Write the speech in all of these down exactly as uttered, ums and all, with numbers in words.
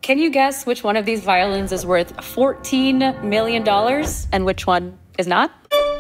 Can you guess which one of these violins is worth fourteen million dollars and which one is not?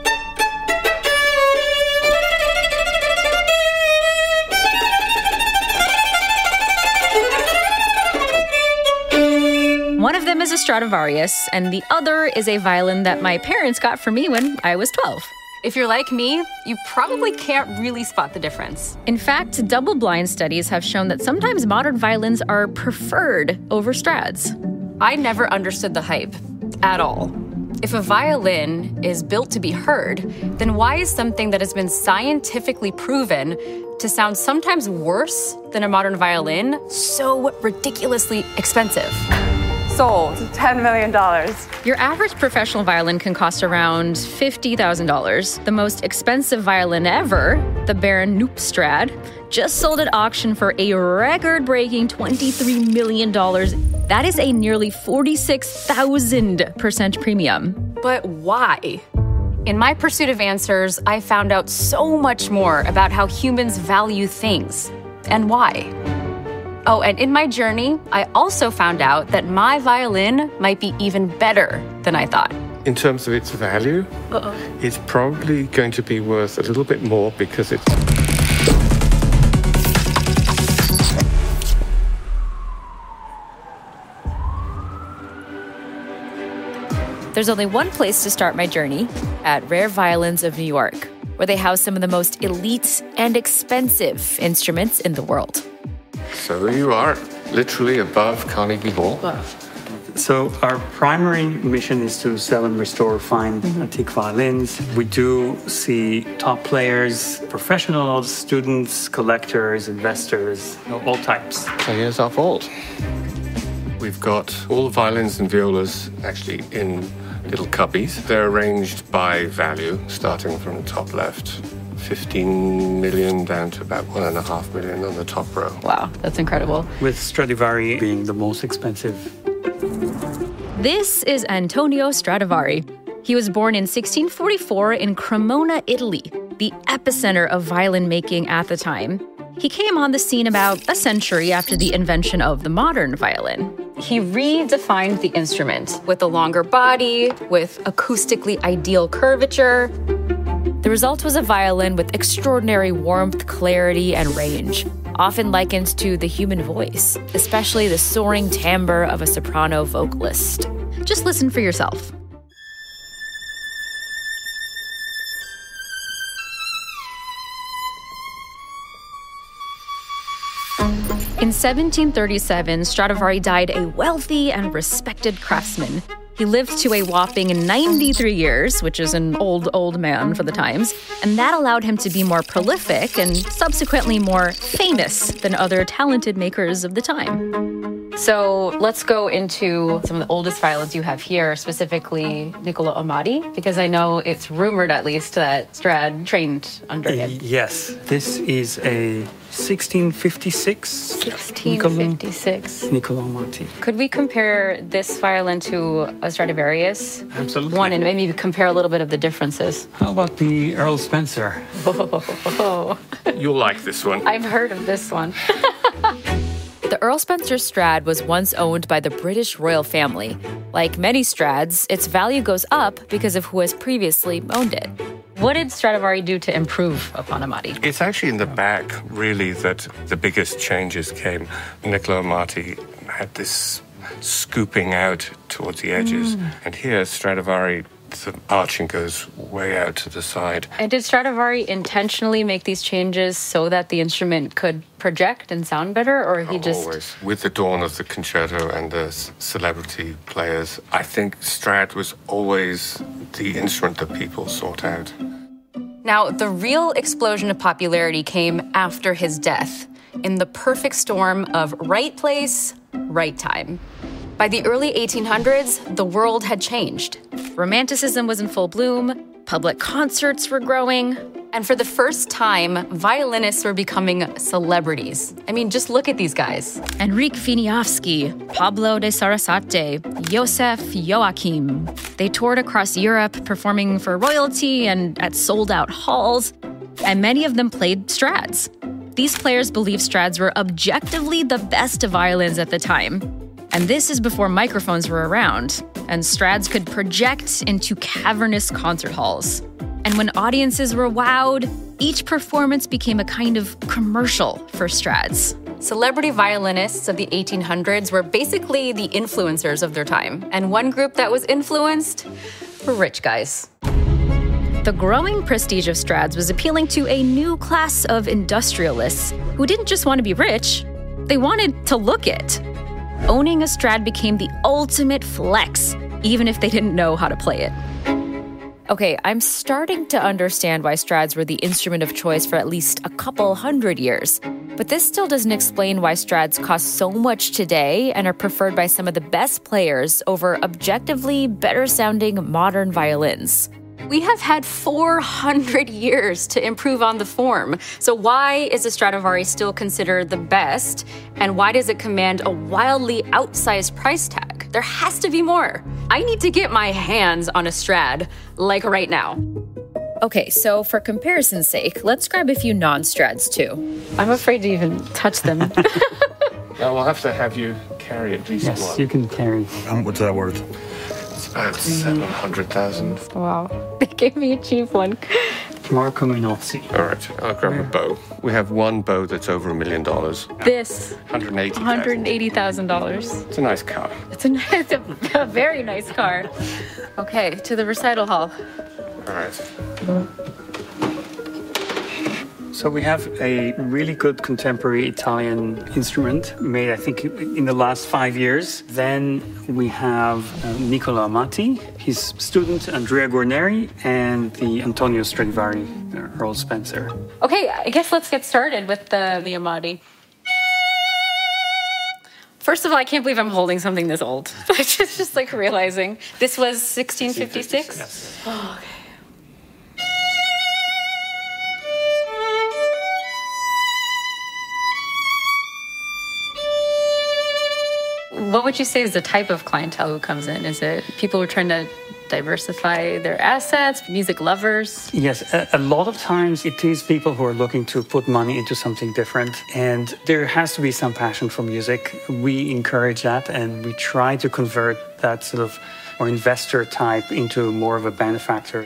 One of them is a Stradivarius, and the other is a violin that my parents got for me when I was twelve. If you're like me, you probably can't really spot the difference. In fact, double-blind studies have shown that sometimes modern violins are preferred over Strads. I never understood the hype at all. If a violin is built to be heard, then why is something that has been scientifically proven to sound sometimes worse than a modern violin so ridiculously expensive? Sold. ten million dollars. Your average professional violin can cost around fifty thousand dollars. The most expensive violin ever, the Baron Knoop-Strad, just sold at auction for a record-breaking twenty-three million dollars. That is a nearly forty-six thousand percent premium. But why? In my pursuit of answers, I found out so much more about how humans value things and why. Oh, and in my journey, I also found out that my violin might be even better than I thought. In terms of its value, Uh-oh. it's probably going to be worth a little bit more because it's... There's only one place to start my journey, at Rare Violins of New York, where they house some of the most elite and expensive instruments in the world. So there you are, literally above Carnegie Hall. Wow. So our primary mission is to sell and restore fine mm-hmm. antique violins. We do see top players, professionals, students, collectors, investors, you know, all types. So here's our vault. We've got all the violins and violas actually in little cubbies. They're arranged by value, starting from the top left. fifteen million down to about one and a half million on the top row. Wow, that's incredible. With Stradivari being the most expensive. This is Antonio Stradivari. He was born in sixteen forty-four in Cremona, Italy, the epicenter of violin making at the time. He came on the scene about a century after the invention of the modern violin. He redefined the instrument with a longer body, with acoustically ideal curvature. The result was a violin with extraordinary warmth, clarity, and range, often likened to the human voice, especially the soaring timbre of a soprano vocalist. Just listen for yourself. In seventeen thirty-seven, Stradivari died a wealthy and respected craftsman. He lived to a whopping ninety-three years, which is an old, old man for the times, and that allowed him to be more prolific and subsequently more famous than other talented makers of the time. So let's go into some of the oldest violins you have here, specifically Niccolò Amati, because I know it's rumored at least that Strad trained under him. Yes, this is a sixteen fifty-six. sixteen fifty-six. Niccolò Amati. Could we compare this violin to a Stradivarius? Absolutely. One, and maybe compare a little bit of the differences. How about the Earl Spencer? Oh. You'll like this one. I've heard of this one. The Earl Spencer Strad was once owned by the British royal family. Like many Strads, its value goes up because of who has previously owned it. What did Stradivari do to improve upon Amati? It's actually in the back, really, that the biggest changes came. Niccolò Amati had this scooping out towards the edges. Mm. And here, Stradivari, the arching goes way out to the side. And did Stradivari intentionally make these changes so that the instrument could project and sound better, or he oh, just... Always. With the dawn of the concerto and the c- celebrity players, I think Strad was always the instrument that people sought out. Now, the real explosion of popularity came after his death, in the perfect storm of right place, right time. By the early eighteen hundreds, the world had changed. Romanticism was in full bloom, public concerts were growing, and for the first time, violinists were becoming celebrities. I mean, just look at these guys. Enrique Wieniawski, Pablo de Sarasate, Josef Joachim. They toured across Europe, performing for royalty and at sold-out halls, and many of them played Strads. These players believed Strads were objectively the best violins at the time. And this is before microphones were around, and Strads could project into cavernous concert halls. And when audiences were wowed, each performance became a kind of commercial for Strads. Celebrity violinists of the eighteen hundreds were basically the influencers of their time. And one group that was influenced were rich guys. The growing prestige of Strads was appealing to a new class of industrialists who didn't just want to be rich, they wanted to look it. Owning a Strad became the ultimate flex, even if they didn't know how to play it. Okay, I'm starting to understand why Strads were the instrument of choice for at least a couple hundred years. But this still doesn't explain why Strads cost so much today and are preferred by some of the best players over objectively better-sounding modern violins. We have had four hundred years to improve on the form. So why is a Stradivari still considered the best? And why does it command a wildly outsized price tag? There has to be more. I need to get my hands on a Strad, like right now. Okay, so for comparison's sake, let's grab a few non-Strads too. I'm afraid to even touch them. Now we'll have to have you carry at least Yes, one. you can carry. Um, what's that worth? It's about seven hundred thousand. Wow, they gave me a cheap one. Marco Minozzi. All right, I'll grab a bow. We have one bow that's over a million dollars. This, one hundred eighty thousand. one hundred eighty thousand dollars. It's a nice car. It's a, it's a, a very nice car. Okay, to the recital hall. All right. So we have a really good contemporary Italian instrument made, I think, in the last five years. Then we have uh, Nicola Amati, his student Andrea Guarneri, and the Antonio Stradivari, uh, Earl Spencer. Okay, I guess let's get started with the, the Amati. First of all, I can't believe I'm holding something this old. It's just, just like realizing. This was sixteen fifty-six? Yes. Oh, okay. What would you say is the type of clientele who comes in? Is it people who are trying to diversify their assets, music lovers? Yes, a, a lot of times it is people who are looking to put money into something different, and there has to be some passion for music. We encourage that, and we try to convert that sort of more investor type into more of a benefactor.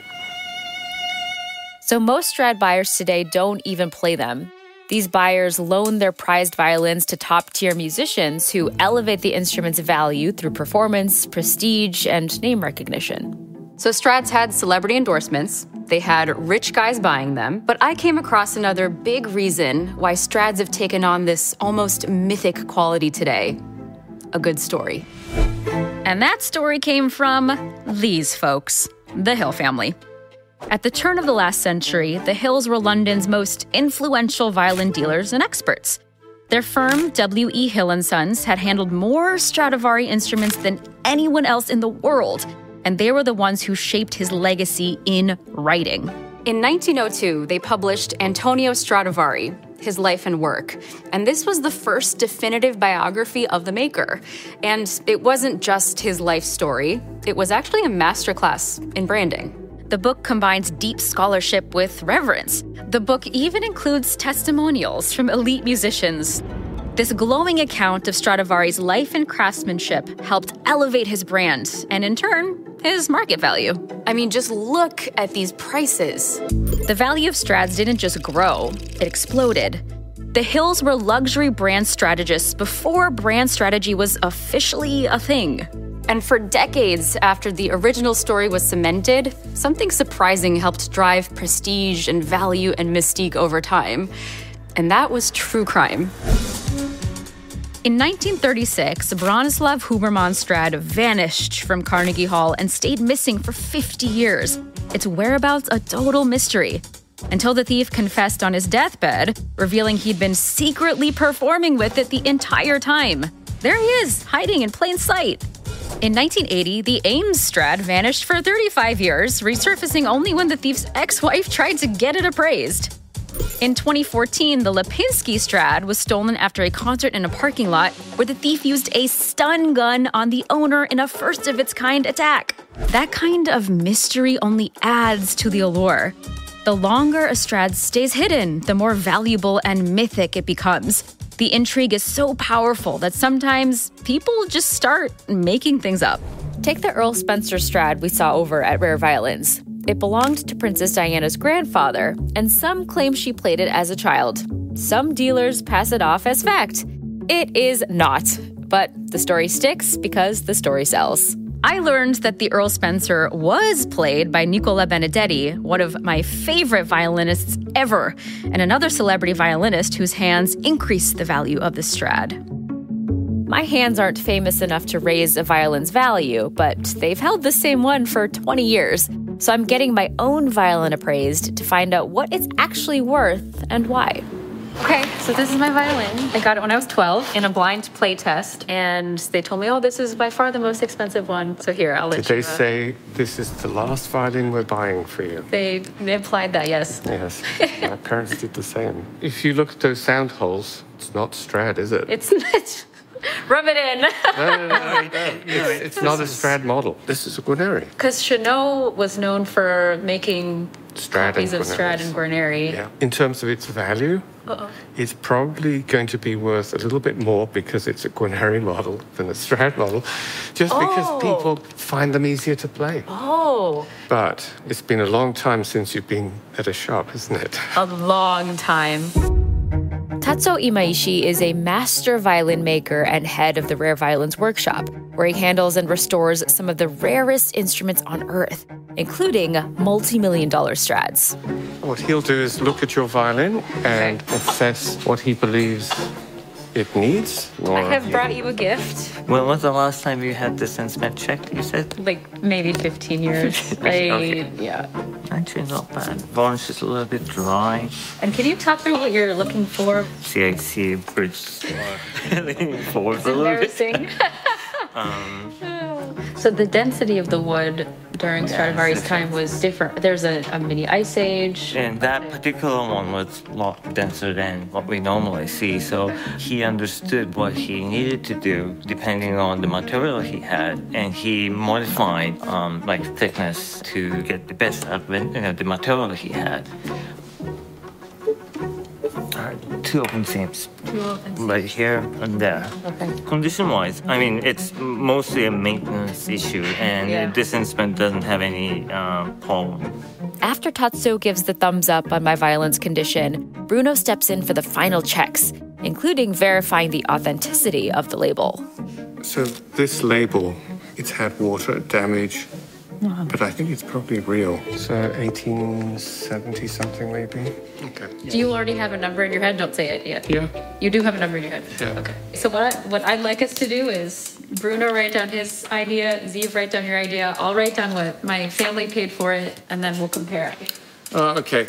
So most Strad buyers today don't even play them. These buyers loan their prized violins to top-tier musicians who elevate the instrument's value through performance, prestige, and name recognition. So Strads had celebrity endorsements. They had rich guys buying them. But I came across another big reason why Strads have taken on this almost mythic quality today. A good story. And that story came from these folks, the Hill family. At the turn of the last century, the Hills were London's most influential violin dealers and experts. Their firm, W E Hill and Sons, had handled more Stradivari instruments than anyone else in the world, and they were the ones who shaped his legacy in writing. In nineteen oh two, they published Antonio Stradivari, his life and work. And this was the first definitive biography of the maker. And it wasn't just his life story. It was actually a masterclass in branding. The book combines deep scholarship with reverence. The book even includes testimonials from elite musicians. This glowing account of Stradivari's life and craftsmanship helped elevate his brand, and in turn, his market value. I mean, just look at these prices. The value of Strads didn't just grow, it exploded. The Hills were luxury brand strategists before brand strategy was officially a thing. And for decades after the original story was cemented, something surprising helped drive prestige and value and mystique over time. And that was true crime. In nineteen thirty-six, Bronislaw Huberman Strad vanished from Carnegie Hall and stayed missing for fifty years. Its whereabouts a total mystery. Until the thief confessed on his deathbed, revealing he'd been secretly performing with it the entire time. There he is, hiding in plain sight. In nineteen eighty, the Ames Strad vanished for thirty-five years, resurfacing only when the thief's ex-wife tried to get it appraised. In twenty fourteen, the Lipinski Strad was stolen after a concert in a parking lot where the thief used a stun gun on the owner in a first-of-its-kind attack. That kind of mystery only adds to the allure. The longer a Strad stays hidden, the more valuable and mythic it becomes. The intrigue is so powerful that sometimes people just start making things up. Take the Earl Spencer Strad we saw over at Rare Violins. It belonged to Princess Diana's grandfather, and some claim she played it as a child. Some dealers pass it off as fact. It is not, but the story sticks because the story sells. I learned that the Earl Spencer was played by Nicola Benedetti, one of my favorite violinists ever, and another celebrity violinist whose hands increased the value of the Strad. My hands aren't famous enough to raise a violin's value, but they've held the same one for twenty years. So I'm getting my own violin appraised to find out what it's actually worth and why. Okay, so this is my violin. I got it when I was twelve in a blind play test, and they told me, oh, this is by far the most expensive one. So here, I'll let Did you... Did they uh, say, this is the last violin we're buying for you? They, they implied that, yes. Yes, my parents did the same. If you look at those sound holes, it's not Strad, is it? It's not... Rub it in. no, no, no, no. It's, it's not a Strad model. This is a Guarneri. Because Chanel was known for making Strad copies and of Strad and Guarneri. Yeah. In terms of its value, Uh-oh. it's probably going to be worth a little bit more because it's a Guarneri model than a Strad model, just oh. because people find them easier to play. Oh. But it's been a long time since you've been at a shop, isn't it? A long time. Tatsuo Imaishi is a master violin maker and head of the Rare Violins workshop, where he handles and restores some of the rarest instruments on Earth, including multi-million dollar Strads. What he'll do is look at your violin and assess what he believes it needs. I have brought you a gift. When was the last time you had this instrument checked, you said? Like, maybe fifteen years. I, okay. Yeah. Actually, not bad. Varnish is a little bit dry. And can you talk through what you're looking for? See, I see bridge leaning forward a little bit. um, so the density of the wood during Stradivari's time was different. There's a, a mini ice age. And that particular one was a lot denser than what we normally see. So he understood what he needed to do depending on the material he had, and he modified um, like thickness to get the best out of it, you know, the material he had. Alright, two open seams. Two open seams. Right here and there. Okay. Condition-wise, I mean, it's mostly a maintenance issue, and yeah. this instrument doesn't have any uh, problem. After Tatsuo gives the thumbs up on my violin's condition, Bruno steps in for the final checks, including verifying the authenticity of the label. So this label, it's had water damage, uh-huh. but I think it's probably real. So eighteen seventy something maybe. Okay. Do you already have a number in your head? Don't say it yet. Yeah. You do have a number in your head? Yeah. Okay. So what, I, what I'd like us to do is Bruno write down his idea, Zeev write down your idea, I'll write down what my family paid for it, and then we'll compare. Uh, okay.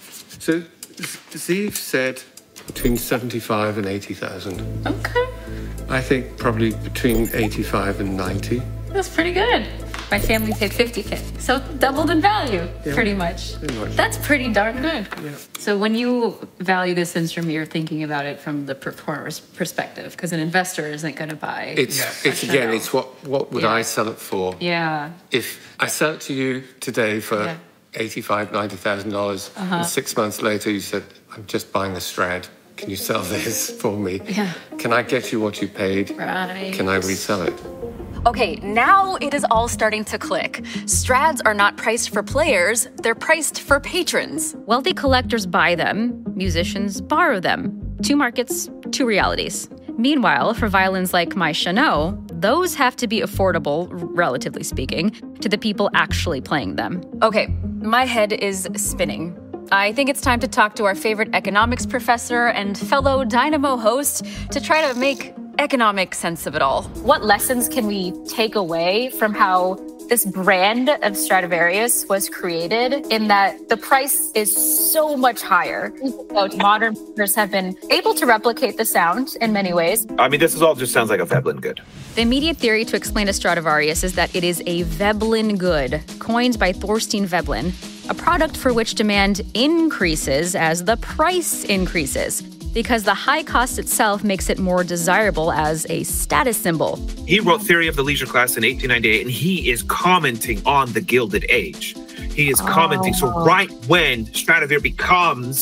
So Zeev said between seventy-five and eighty thousand. Okay. I think probably between eighty-five and ninety. That's pretty good. My family paid fifty K, so doubled in value, yeah, pretty much. Pretty much. That's pretty darn good. Yeah. So when you value this instrument, you're thinking about it from the performer's perspective, because an investor isn't going to buy. It's, yeah. it's again, it's what what would yeah. I sell it for? Yeah. If I sell it to you today for yeah. eighty-five, ninety thousand dollars, uh-huh. and six months later you said, "I'm just buying a Strad. Can you sell this for me? Yeah. Can I get you what you paid? Right. Can I resell it?" Okay, now it is all starting to click. Strads are not priced for players, they're priced for patrons. Wealthy collectors buy them, musicians borrow them. Two markets, two realities. Meanwhile, for violins like my Chanel, those have to be affordable, relatively speaking, to the people actually playing them. Okay, my head is spinning. I think it's time to talk to our favorite economics professor and fellow Dynamo host to try to make economic sense of it all. What lessons can we take away from how this brand of Stradivarius was created, in that the price is so much higher? Modern players have been able to replicate the sound in many ways. I mean, this is all just sounds like a Veblen good. The immediate theory to explain a Stradivarius is that it is a Veblen good, coined by Thorstein Veblen, a product for which demand increases as the price increases, because the high cost itself makes it more desirable as a status symbol. He wrote Theory of the Leisure Class in eighteen ninety-eight, and he is commenting on the Gilded Age. He is commenting. Oh. So right when Stradivari becomes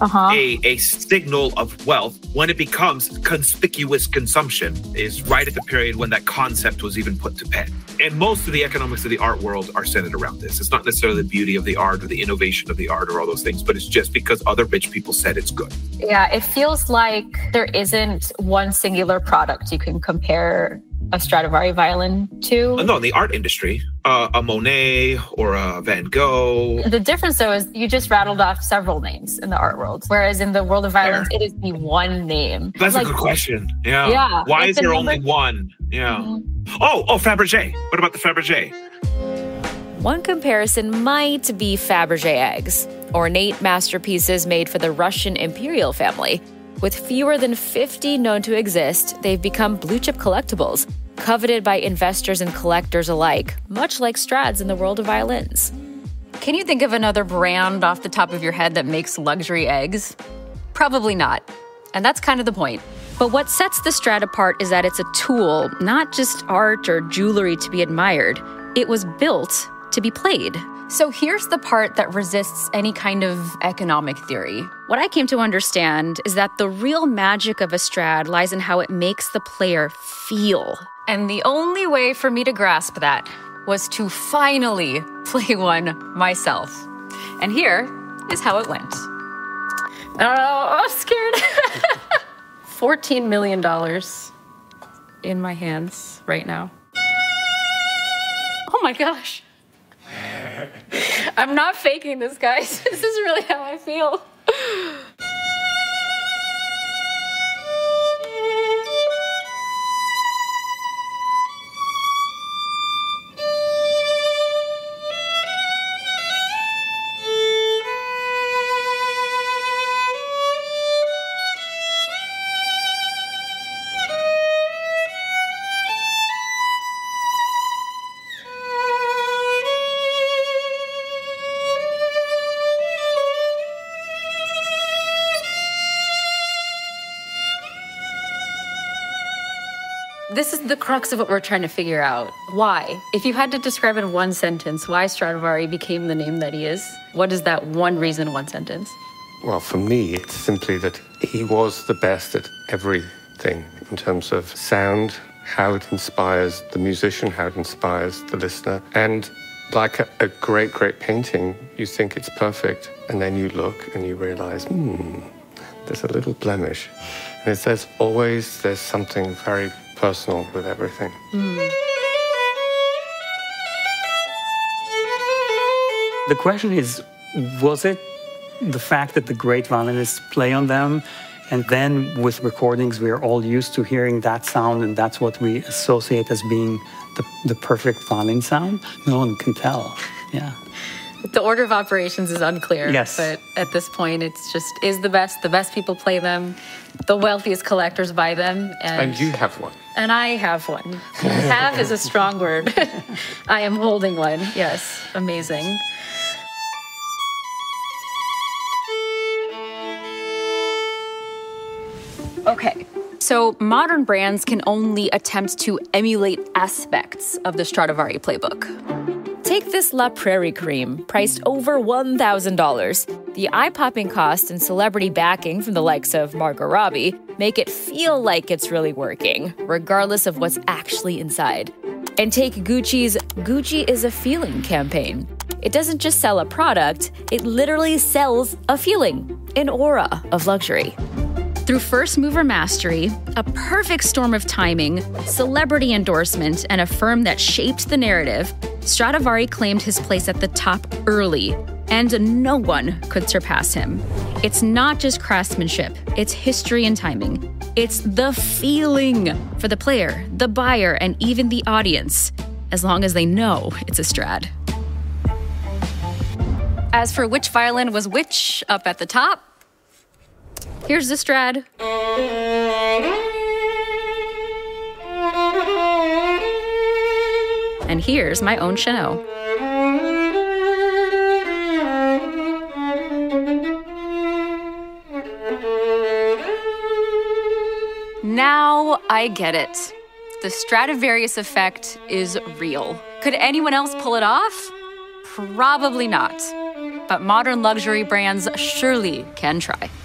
uh-huh. a, a signal of wealth when it becomes conspicuous consumption is right at the period when that concept was even put to pen. And most of the economics of the art world are centered around this. It's not necessarily the beauty of the art or the innovation of the art or all those things, but it's just because other rich people said it's good. Yeah, it feels like there isn't one singular product you can compare a Stradivari violin to. No, in the art industry, uh, a Monet or a Van Gogh. The difference, though, is you just rattled off several names in the art world, whereas in the world of violins, Fair. It is the one name. That's like, a good question. Yeah. yeah Why is the there number- only one? Yeah. Mm-hmm. Oh, oh, Fabergé. What about the Fabergé? One comparison might be Fabergé eggs, ornate masterpieces made for the Russian imperial family. With fewer than fifty known to exist, they've become blue-chip collectibles, coveted by investors and collectors alike, much like Strads in the world of violins. Can you think of another brand off the top of your head that makes luxury eggs? Probably not. And that's kind of the point. But what sets the Strad apart is that it's a tool, not just art or jewelry to be admired. It was built to be played. So here's the part that resists any kind of economic theory. What I came to understand is that the real magic of a Strad lies in how it makes the player feel. And the only way for me to grasp that was to finally play one myself. And here is how it went. Oh, I'm scared. fourteen million dollars in my hands right now. Oh my gosh. I'm not faking this, guys. This is really how I feel. This is the crux of what we're trying to figure out. Why? If you had to describe in one sentence why Stradivari became the name that he is, what is that one reason, one sentence? Well, for me, it's simply that he was the best at everything in terms of sound, how it inspires the musician, how it inspires the listener. And like a, a great, great painting, you think it's perfect, and then you look and you realize, hmm, there's a little blemish. And it's, there's always, there's something very personal with everything. Mm. The question is, was it the fact that the great violinists play on them, and then with recordings we are all used to hearing that sound, and that's what we associate as being the, the perfect violin sound? No one can tell. Yeah. The order of operations is unclear. Yes. But at this point, it's just is the best. The best people play them. The wealthiest collectors buy them. And, And you have one. And I have one. Have is a strong word. I am holding one. Yes. Amazing. Okay. So modern brands can only attempt to emulate aspects of the Stradivari playbook. Take this La Prairie cream, priced over one thousand dollars. The eye-popping cost and celebrity backing from the likes of Margot Robbie make it feel like it's really working, regardless of what's actually inside. And take Gucci's Gucci is a Feeling campaign. It doesn't just sell a product, it literally sells a feeling, an aura of luxury. Through first-mover mastery, a perfect storm of timing, celebrity endorsement, and a firm that shaped the narrative, Stradivari claimed his place at the top early, and no one could surpass him. It's not just craftsmanship, it's history and timing. It's the feeling for the player, the buyer, and even the audience, as long as they know it's a Strad. As for which violin was which up at the top, here's the Strad. And here's my own Chanel. now I get it. The Stradivarius effect is real. Could anyone else pull it off? Probably not. But modern luxury brands surely can try.